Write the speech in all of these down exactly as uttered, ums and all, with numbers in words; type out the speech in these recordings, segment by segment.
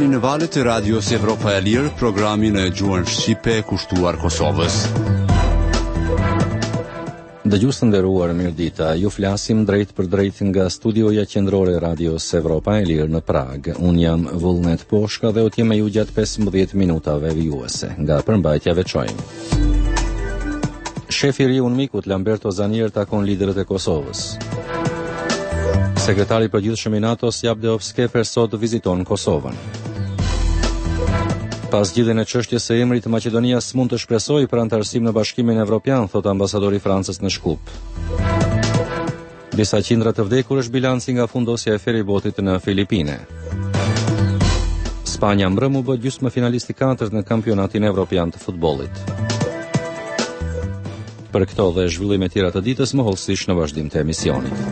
në valët e radios Evropa e Lirë, programin e gjuhën shqipe kushtuar Kosovës. Dëgjues të nderuar, mirëdita. Ju flasim drejt për drejt nga studioja qendrore e radios Evropa e Lirë në Prag. Un jam Vullnet Poshka dhe u të jem me ju gjatë pesëmbëdhjetë minutave vijuese nga përmbajtja veçojmë. Shefi i ri UNMIK-ut Lamberto Zanier takon liderët e Kosovës. Sekretari i përgjithshëm i NATO-s Javdeo Skefer sot viziton Kosovën. Pas zgjidhjen e çështjes së emrit, Maqedonia s'mund të shpresojë për antarësim në Bashkimin Evropian, thot ambasadori i Francës në Shkup. Disa qindra të vdekur është bilanci nga fundosja e feribotit në Filipine. Spanja mbrëm u bë gjysmë finalist i katërt në kampionatin evropian të futbollit. Për këto dhe zhvillime të tjera të ditës, më hollësisht në vazhdim të emisionit.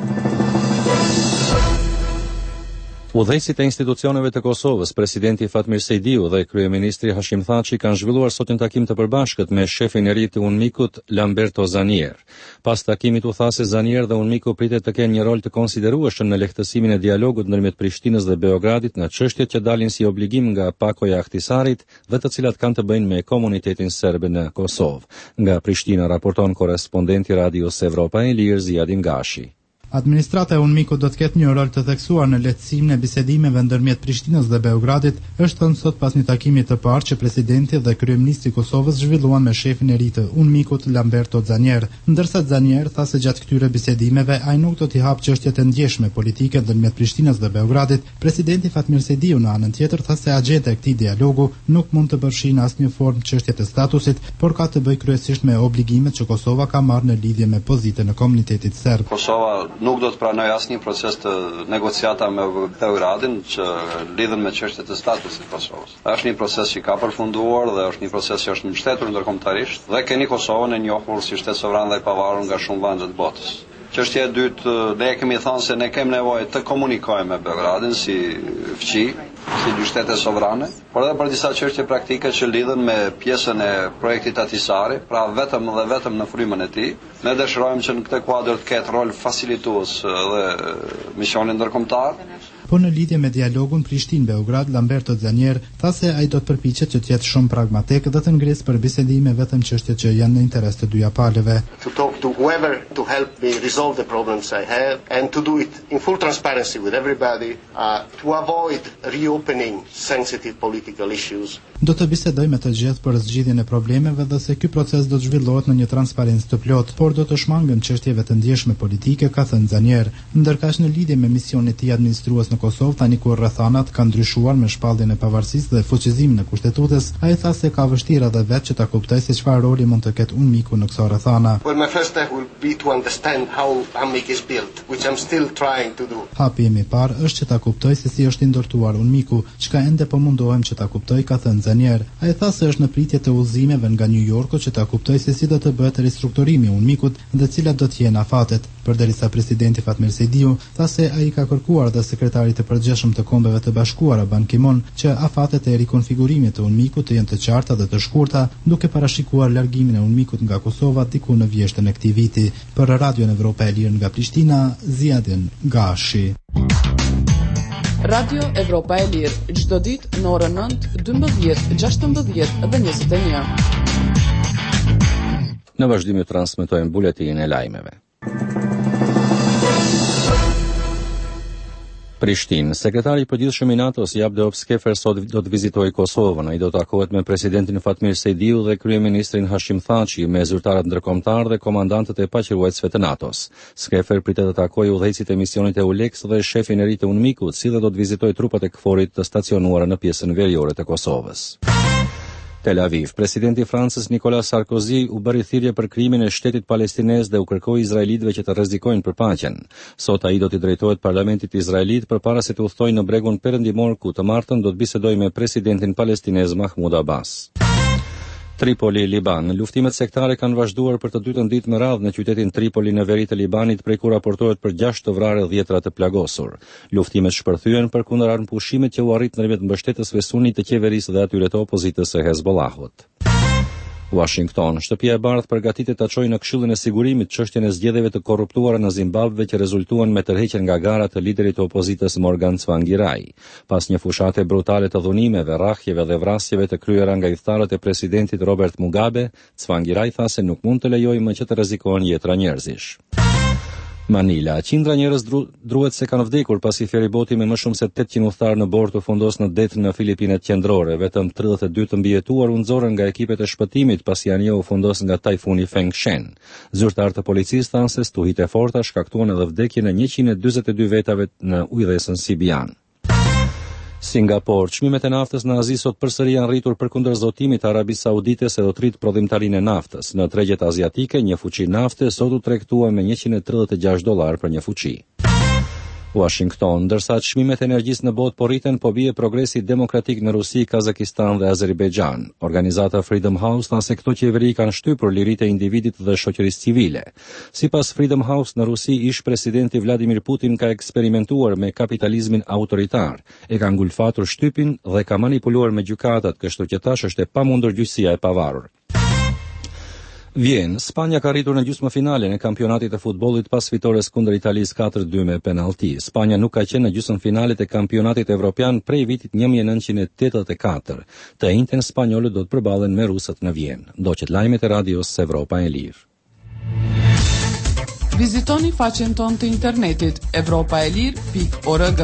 Udhëheqësit e institucioneve të Kosovës, presidenti Fatmir Sejdiu dhe kryeministri Hashim Thaçi kanë zhvilluar sot një takim të përbashkët me shefin e ri të UNMIK-ut Lamberto Zanier. Pas takimit u tha se Zanier dhe UNMIK-u pritet të kenë një rol të konsiderueshëm në lehtësimin e dialogut ndërmjet Prishtinës dhe Beogradit në çështjet që dalin si obligim nga pakoja Ahtisarit dhe të cilat kanë të bëjnë me komunitetin serb në Kosovë. Nga Prishtina raporton korrespondenti Radios Evropa e Lirë Ziadin Gashi. Administrata e UNMIK-ut do të ketë një rol të theksuar në lehtësimin e bisedimeve ndërmjet Prishtinës dhe Beogradit, është thënë sot pas një takimi të parë që presidenti dhe kryeministri i Kosovës zhvilluan me shefin e ri të UNMIK-ut Lamberto Zanier. Ndërsa Zanier tha se gjatë këtyre bisedimeve ai nuk do t'i hap çështjet e ndjeshme politike ndërmjet Prishtinës dhe Beogradit, presidenti Fatmir Sejdiu në anën tjetër tha se agjenda e këtij dialogu nuk mund të përfshijë në asnjë formë çështjet e statusit, por ka të bëjë kryesisht me obligimet që Kosova ka marrë në lidhje me pozitën e komunitetit serb. Kosova nuk do të pranoj asnjë proces të negociata me Beogradin që lidhen me çështjet e statusit të Kosovës. Është një proces që ka përfunduar dhe është një proces që është mbështetur ndërkombëtarisht dhe keni Kosovën e njohur si shtet sovran dhe i pavarur nga shumë vende të botës. Çështja e dytë, ne kemi thënë se ne kemi nevojë të komunikojmë me Beogradin si fqi, si dy shtete sovrane, por edhe për disa çështje praktike që lidhen me pjesën e projektit Ahtisari, pra vetëm dhe vetëm në frymën e tij. Ne dëshirojmë që në këtë kuadër të ketë rol facilitues dhe misionin ndërkombëtar. Po në lidhje me dialogun Prishtinë-Beograd, Lamberto Zanier tha se ai do të përpiqet që të jetë shumë pragmatik dhe të ngrisë për bisedime vetëm çështjet që janë në interes të dyja palëve. To talk to whoever to help me resolve the problems I have and to do it in full transparency with everybody uh, to avoid reopening sensitive political issues. Do të bisedoj me të gjithë për zgjidhjen e problemeve dhe se ky proces do të zhvillohet në një transparencë të plotë, por do të shmangëm çështjeve të ndjeshme politike, ka thënë Zanier. Ndërkaq në lidhje me misionin e tij administrues në Kosovë, tani kur rrethanat kanë ndryshuar me shpalljen e pavarësisë dhe fuqizimin e kushtetutës, ai tha se ka vështirë edhe vetë që ta kuptojë se çfarë roli mund të ketë UNMIK-u në këto rrethana. Well, my first step will be to understand how UNMIK is built, which I'm still trying to do. Hapi i parë është që ta kuptoj se si është i ndërtuar UNMIK-u, çka ende po mundohem që ta kuptoj, ka thënë Zanier. Ai tha se është në pritje të udhëzimeve nga New Yorku që ta kuptoj se si do të bëhet ristrukturimi i UNMIK-ut dhe cilat do të jenë afatet. Përderisa presidenti Fatmir Sejdiu tha se ai ka kërkuar dhe sekretarit të përgjithshëm të Kombeve të Bashkuara Ban Ki-moon që afatet e rikonfigurimit të UNMIK-ut të jenë të qarta dhe të shkurta, duke parashikuar largimin e UNMIK-ut nga Kosova diku në vjeshtën e këtij viti. Për Radion Evropa e Lirë nga Prishtina, Ziadin Gashi. Radio Evropa e Lirë, çdo ditë në orën nëntë, dymbëdhjetë, gjashtëmbëdhjetë dhe njëzet e një. Në vazhdim ju transmetojmë buletinin e lajmeve. Prishtinë. Sekretari i përgjithshëm i NATO-s Javdeo Skefer sot do të vizitojë Kosovën. Ai do të takohet me presidentin Fatmir Sejdiu dhe kryeministrin Hashim Thaçi, me zyrtarët ndërkombëtar dhe komandantët e paqëruesve të NATO-s. Skefer pritet të takojë udhëheqësit e misionit e U L E X dhe shefin e ri të UNMIK-ut, si dhe do të vizitojë trupat e KFOR-it të stacionuara në pjesën veriore të Kosovës. Tel Aviv. Presidenti i Francës Nicolas Sarkozy u bëri thirrje për krimin e shtetit palestinez dhe u kërkoi izraelitëve që të rrezikojnë për paqen. Sot ai do t'i drejtohet parlamentit izraelit përpara se të udhtojë në bregun perëndimor ku të martën do të bisedojë me presidentin palestinez Mahmoud Abbas. Tripoli, Liban. Luftimet sektare kanë vazhduar për të dytën ditë me radhë në qytetin Tripoli në veri të Libanit, prej ku raportohet për gjashtë të vrarë dhe dhjetra të plagosur. Luftimet shpërthyen përkundër armëpushimet që u arrit ndërmjet mbështetësve sunit të qeverisë dhe atyre të opozitës së Hezbollahut. Washington. Shtëpia e Bardhë përgatitet ta çojë në Këshillin e Sigurimit çështjen e zgjedhjeve të korruptuara në Zimbabwe që rezultuan me tërheqjen nga gara të liderit të opozitës Morgan Tsvangirai. Pas një fushate brutale të dhunimeve, rrahjeve dhe vrasjeve të kryera nga udhëtarët e presidentit Robert Mugabe, Tsvangirai tha se nuk mund të lejojë më që të rrezikohen jetra njerëzish. Manila. Qindra njerëz dru, druhet se kanë vdekur pasi feriboti me më shumë se tetëqind udhëtar në bord të fundos në det në Filipinet Qendrore. Vetëm tridhjetë e dy të mbijetuar u nxorën nga ekipet e shpëtimit pasi anija u fundos nga tajfuni Fengshen. Zyrtarët e policisë thanë se stuhit e forta shkaktuan edhe vdekjen e njëqind e dyzet e dy vetave në ujëresën Sibian. Singapore. Çmimet e naftës në Azi sot përsëri janë rritur përkundër zotimit të Arabisë Saudite se do të rritë prodhimtarinë e naftës. Në tregjet aziatike, një fuqi nafte sot u tregtua me njëqind e tridhjetë e gjashtë dollar për një fuqi. Washington. Ndërsa çmimet e energjisë në botë po rriten, po bie progresi demokratik në Rusi, Kazakistan dhe Azerbajxhan. Organizata Freedom House tha se këto qeveri kanë shtypur liritë e individit dhe shoqërisë civile. Sipas Freedom House, në Rusi ish presidenti Vladimir Putin ka eksperimentuar me kapitalizmin autoritar, e ka ngulfatur shtypin dhe ka manipuluar me gjykatat, kështu që tash është e pamundur gjyqësia e pavarur. Vjen, Spanja ka arritur në gjysmëfinalen e kampionatit të futbollit pas fitores kundër Italisë katër dy me penallti. Spanja nuk ka qenë në gjysmëfinalet e kampionatit evropian prej vitit një mijë e nëntëqind e tetëdhjetë e katër. Të njëjtën spanjolët do të përballen me rusët në Vjen. Ndoqet lajmet e radios Evropa e Lirë. Vizitoni faqen tonë të internetit evropa e lirë pikë org.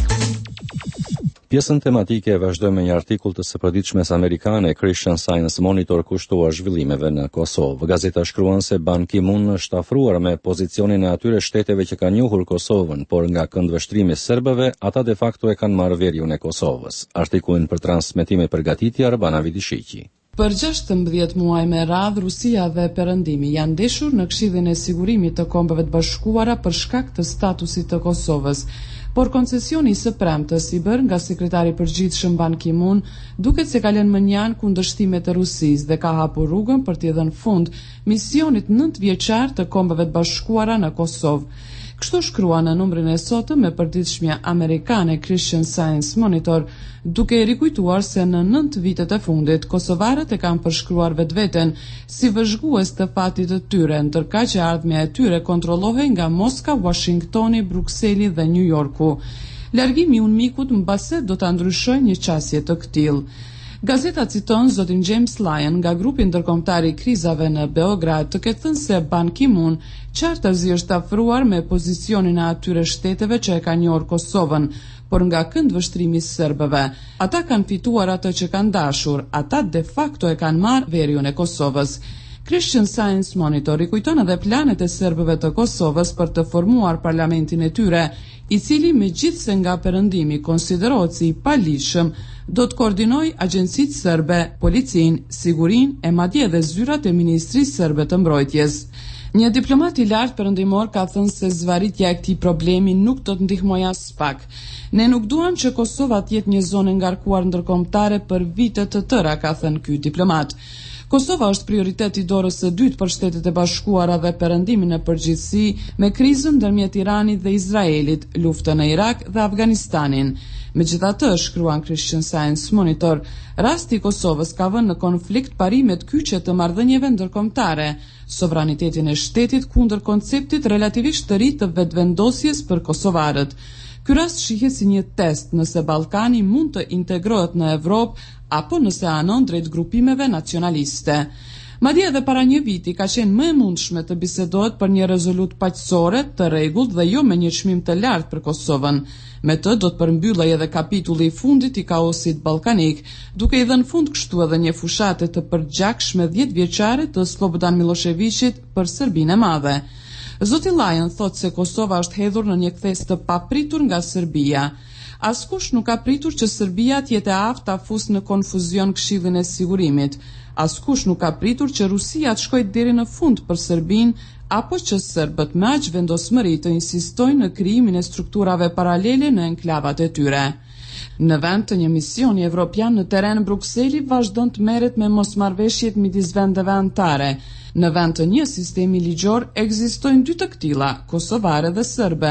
Pjesën tematike e vazhdojmë me një artikull të së përditshmes amerikane Christian Science Monitor kushtuar zhvillimeve në Kosovë. Gazeta shkruan se Ban Ki-moon është afruar me pozicionin e atyre shteteve që kanë njohur Kosovën, por nga këndvështrimi serbëve, ata de facto e kanë marrë veriun e Kosovës. Artikullin për transmetim e përgatitje Arbana Vidishiqi. Për gjashtëmbëdhjetë muaj me radhë, Rusia dhe Perëndimi janë ndeshur në Këshillin e Sigurimit të Kombeve të Bashkuara për shkak të statusit të Kosovës. Por koncesioni së premtës i bërë nga sekretari i përgjithshëm Ban Ki-moon duket se ka lënë mënjan kundërshtimet e Rusisë dhe ka hapur rrugën për t'i dhënë fund misionit nëntëvjeçar të Kombeve të Bashkuara në Kosovë. Kështu shkrua në numrin e sotëm me përditshmja amerikane Christian Science Monitor, duke i rikujtuar se në nëntë vitet e fundit kosovarët e kanë përshkruar vetveten si vëzhgues të fatit të tyre, ndërkaq që ardhmja e tyre kontrollohej nga Moska, Washingtoni, Brukseli dhe New Yorku. Largimi i unmikut mbase do ta ndryshojë një qasje të këtill. Gazeta citon zotin James Lyon nga grupi ndërkombëtar i krizave në Beograd të ketë thënë se Ban Ki-moon qartazi është afruar me pozicionin e atyre shteteve që e kanë njohur Kosovën, por nga këndvështrimi i serbëve. Ata kanë fituar atë që kanë dashur, ata de facto e kanë marrë veriun e Kosovës. Christian Science Monitor i kujton edhe planet e serbëve të Kosovës për të formuar parlamentin e tyre, i cili megjithse nga perëndimi konsiderohet si i palishëm, do të koordinoj agjencitë serbe, policinë, sigurinë e madje edhe zyrat e Ministrisë Serbe të Mbrojtjes. Një diplomat i lartë perëndimor ka thënë se zvarritja e këtij problemi nuk do të ndihmojë as pak. Ne nuk duam që Kosova të jetë një zonë ngarkuar ndërkombëtare për vite të tëra, ka thënë ky diplomat. Kosova është prioritet i dorës së dytë për Shtetet e Bashkuara dhe Perëndimin në përgjithësi, me krizën ndërmjet Iranit dhe Izraelit, luftën në Irak dhe Afganistanin. Megjithatë, shkruan Christian Science Monitor, rasti i Kosovës ka vënë në konflikt parimet kyçe të marrëdhënieve ndërkombëtare, sovranitetin e shtetit kundër konceptit relativisht të ri të vetëvendosjes për kosovarët. Ky rast shihet si një test nëse Ballkani mund të integrohet në Evropë apo nëse anon drejt grupimeve nacionaliste. Madje edhe para një viti ka qenë më e mundshme të bisedohet për një rezolut paqësore, të rregullt dhe jo me një çmim të lartë për Kosovën. Me të do të përmbyllej edhe kapitulli i fundit i kaosit ballkanik, duke i dhënë fund kështu edhe një fushate të përgjakshme dhjetëvjeçare të Slobodan Miloševićit për Serbinë e Madhe. Zoti Lyon thotë se Kosova është hedhur në një kthes të papritur nga Serbia. Askush nuk ka pritur që Serbia të jetë e aftë ta fusë në konfuzion Këshillin e Sigurimit. Askush nuk ka pritur që Rusia të shkojë deri në fund për Serbinë, apo që serbët me aq vendosmëri të insistojnë në krijimin e strukturave paralele në enklavat e tyre. Në vend të një misioni evropian në terren, Brukseli vazhdon të merret me mosmarrveshjet midis vendeve anëtare. Në vend të një sistemi ligjor ekzistojnë dy të këtilla, kosovare dhe serbe.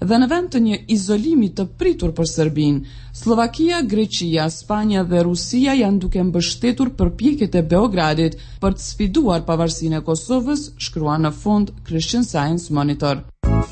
dhe në vend të një izolimi të pritur për Serbinë, Slovakia, Greqia, Spanja dhe Rusia janë duke mbështetur përpjekjet e Beogradit për të sfiduar pavarësinë e Kosovës, shkruan në fund Christian Science Monitor.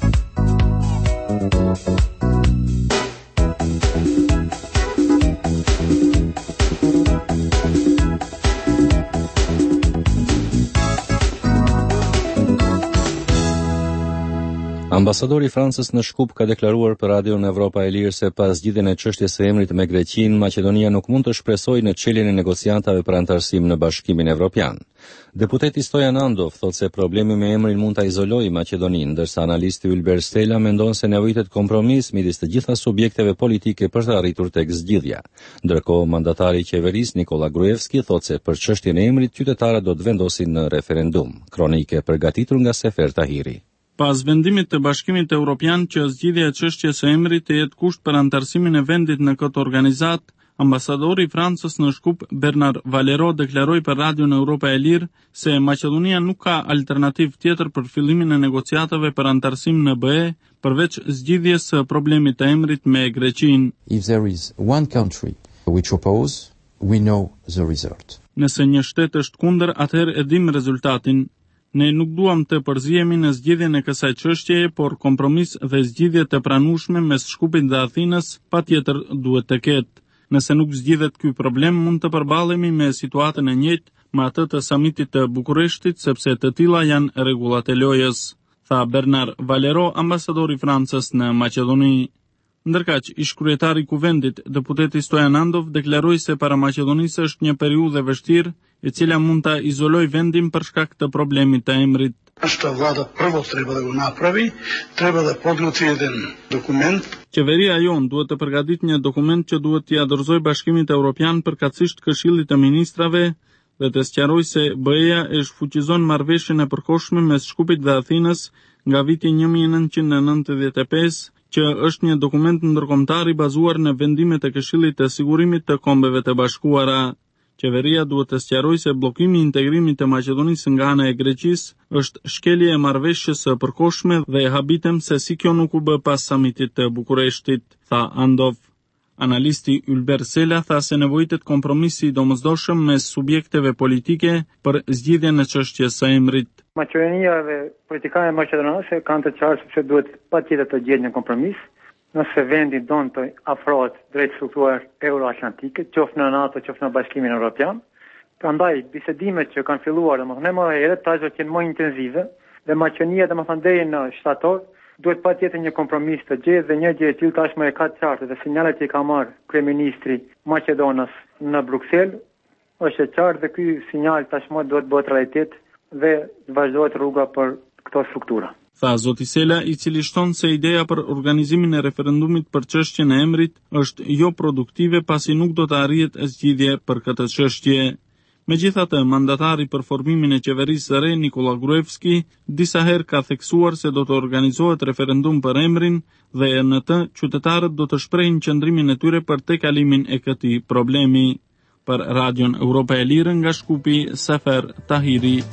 Ambasadori i Francës në Shkup ka deklaruar për Radion Evropa e Lirë se pas zgjidhjen e çështjes së emrit me Greqinë, Maqedonia nuk mund të shpresojë në çeljen e negociatave për antarësim në Bashkimin Evropian. Deputeti Stojan Andov thotë se problemi me emrin mund ta izolojë Maqedoninë, ndërsa analisti Ylber Stela mendon se nevojitet kompromis midis të gjitha subjekteve politike për të arritur tek zgjidhja. Ndërkohë, mandatari i qeverisë Nikola Gruevski thotë se për çështjen e emrit qytetarët do të vendosin në referendum. Kronike përgatitur nga Sefer Tahiri. Pas vendimit të Bashkimit Evropian që zgjidhja e çështjes së emrit të jetë kusht për antarësimin e vendit në këtë organizat, ambasadori i Francës në Shkup Bernard Valero deklaroi për Radion Evropa e Lirë se Maqedonia nuk ka alternativë tjetër për fillimin e negociatave për antarësim në B E përveç zgjidhjes së problemit të emrit me Greqinë. If there is one country which oppose, we know the result. Nëse një shtet është kundër, atëherë e dim rezultatin. Ne nuk duam të përzihemi në zgjidhjen e kësaj çështjeje, por kompromis dhe zgjidhje të pranueshme mes Shkupit dhe Athinës patjetër duhet të ketë. Nëse nuk zgjidhet ky problem, mund të përballemi me situatën e njëjtë me atë të samitit të Bukureshtit, sepse të tilla janë rregullat e lojës, tha Bernard Valero, ambasadori i Francës në Maqedoni. Ndërkaq, ish kryetari i Kuvendit, deputeti Stojan Andov, deklaroi se para Maqedonisë është një periudhë e vështirë, e cila mund ta izoloj vendin për shkak të problemit të emrit. Нашата влада първо трябва да го направи, трябва да подготви един документ. Qeveria jon duhet të përgatitë një dokument që duhet t'i dorëzojë Bashkimit Evropian përkatësisht Këshillit të Ministrave dhe të sqarojë se B E-ja e shfuqizon marrëveshjen e përkohshme mes Shkupit dhe Athinës nga viti një mijë e nëntëqind e nëntëdhjetë e pesë, që është një dokument ndërkombëtar i bazuar në vendimet e Këshillit të Sigurimit të Kombeve të Bashkuara. Qeveria duhet të sqarojë se bllokimi i integrimit të Maqedonisë nga ana e Greqisë është shkelje e marrëveshjes së përkohshme dhe e habitem se si kjo nuk u bë pas samitit të Bukureshtit, tha Andov. Analisti Ylber Sela tha se nevojitet kompromisi i domosdoshëm mes subjekteve politike për zgjidhjen e çështjes së emrit. Maqedonia dhe politikanët maqedonase kanë të qartë se duhet patjetër të gjejnë një kompromis. Nëse vendi don të afrohet drejt strukturave euroatlantike, qoftë në NATO, qoftë në Bashkimin Evropian. Prandaj bisedimet që kanë filluar, domethënë më herët, tash do të jenë më intensive dhe Maqedonia, domethënë deri në shtator, duhet patjetër një kompromis të gjejë dhe një gjë e tillë tashmë e ka të qartë dhe sinjalet që i ka marrë kryeministri Maqedonës në Bruksel është e qartë dhe ky sinjal tashmë duhet bëhet realitet dhe vazhdohet rruga për këto struktura. Tha zoti Sela, i cili shton se ideja për organizimin e referendumit për çështjen e emrit është jo produktive pasi nuk do të arrihet zgjidhje për këtë çështje. Megjithatë, mandatari për formimin e qeverisë së re Nikola Gruevski disa herë ka theksuar se do të organizohet referendum për emrin dhe në të qytetarët do të shprehin qëndrimin e tyre për tekalimin e këtij problemi. Për Radion Evropa e Lirë nga Shkupi, Sefer Tahiri.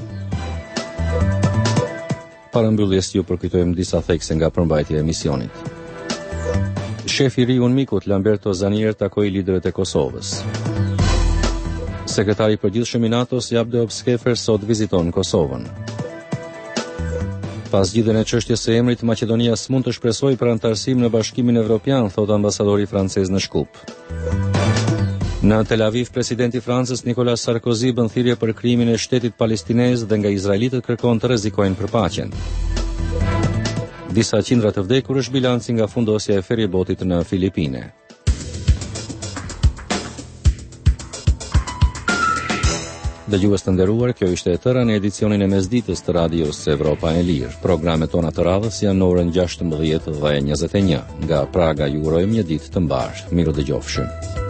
Para mbylljes ju përkujtojmë disa thekse nga përmbajtja e emisionit. Shefi i ri i UNMIK-ut Lamberto Zanier takoi liderët e Kosovës. Sekretari i përgjithshëm i NATO-s Jabde Obskefer sot viziton Kosovën. Pas zgjidhjen e çështjes së emrit, Maqedonia s'mund të shpresojë për antarësim në Bashkimin Evropian, thot ambasadori francez në Shkup. Në Tel Aviv, presidenti i Francës Nicolas Sarkozy bën thirrje për krijimin e shtetit palestinez dhe nga izraelitët kërkon të rrezikojnë për paqen. Disa qindra të vdekur është bilanci nga fundosja e ferrybotit në Filipine. Dëgjues të nderuar, kjo ishte e tëra në edicionin e mesditës të radios Evropa e Lirë. Programet tona të radhës janë në orën gjashtëmbëdhjetë dhe njëzet e një. Nga Praga ju urojmë një ditë të mbarë. Miru dëgjofshëm.